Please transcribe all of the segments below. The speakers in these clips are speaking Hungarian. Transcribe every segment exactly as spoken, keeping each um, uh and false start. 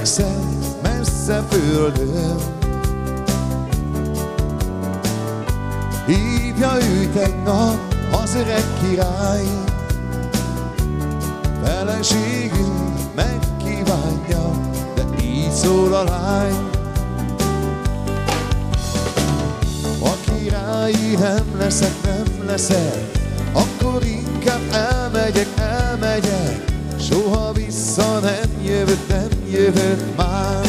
fekszem messze földön. Hívja őt egy nap az öreg király, feleségül megkívánja, de így szól a lány. A királyi nem leszek, nem leszek, akkor inkább elmegyek, elmegyek, soha vissza nem jövök, nem jövök már.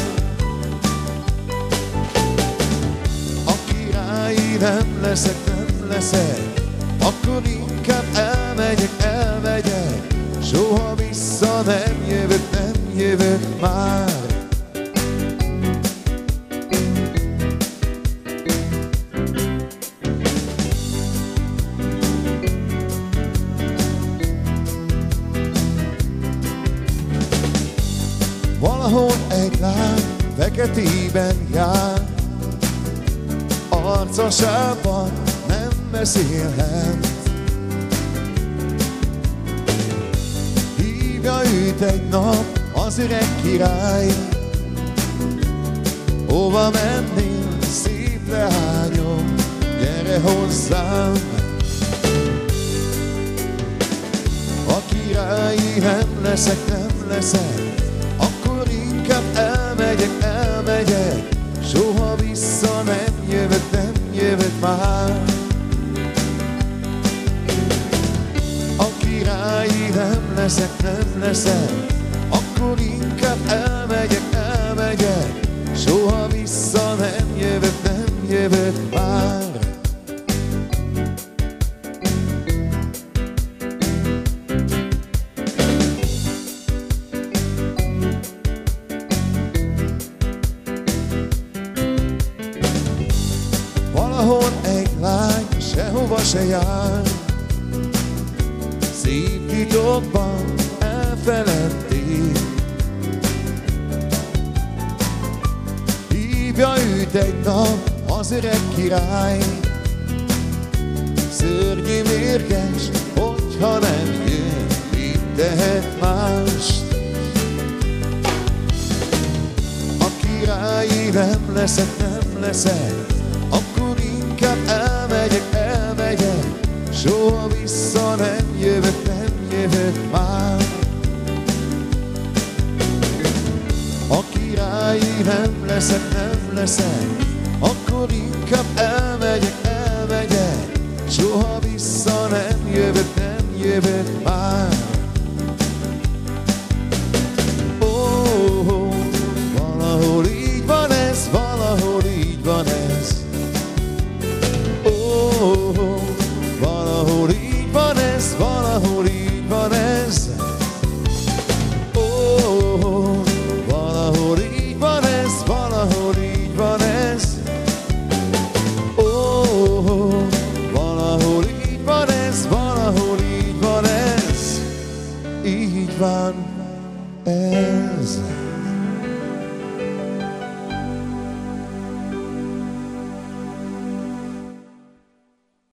A királyi nem leszek, nem leszek, akkor inkább elmegyek, elmegyek, soha vissza nem jövök, nem jövök már. Valahol egy lány feketében jár, arca sában nem beszélhet. Hívja őt egy nap az öreg király, hova mennél, szép leányom, gyere hozzám. A királyi nem leszek, nem leszek, akkor inkább elmegyek, elmegyek, soha vissza nem jövök, nem jövök már. A királyi nem leszek, nem leszek, akkor inkább elmegyek, elmegyek, soha vissza nem jövök, nem jövök már. Valahol egy lány sehova se jár, szép titokban elfeledték. Hívja őt egy nap az öreg király, szörnyű mérges, hogyha nem jön, mit tehet mást. A királyi nem leszek, nem leszek, akkor inkább elmegyek, elmegyek, soha vissza nem jövök, nem jövök már. A királyi nem leszek, nem leszek, akkor inkább elmegyek,